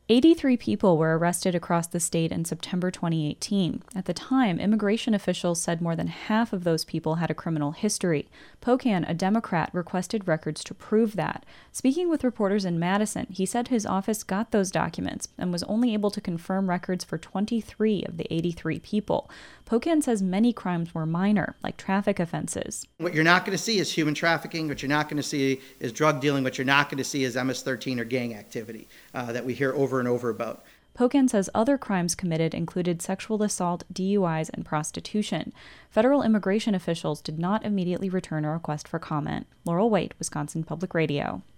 83 people were arrested across the state in September 2018. At the time, immigration officials said more than half of those people had a criminal history. Pocan, a Democrat, requested records to prove that. Speaking with reporters in Madison, he said his office got those documents and was only able to confirm records for 23 of the 83 people. Pocan says many crimes were minor, like traffic offenses. What you're not going to see is human trafficking. What you're not going to see is drug dealing. What you're not going to see is MS-13 or gang activity that we hear over and over about. Pocan says other crimes committed included sexual assault, DUIs, and prostitution. Federal immigration officials did not immediately return a request for comment. Laurel White, Wisconsin Public Radio.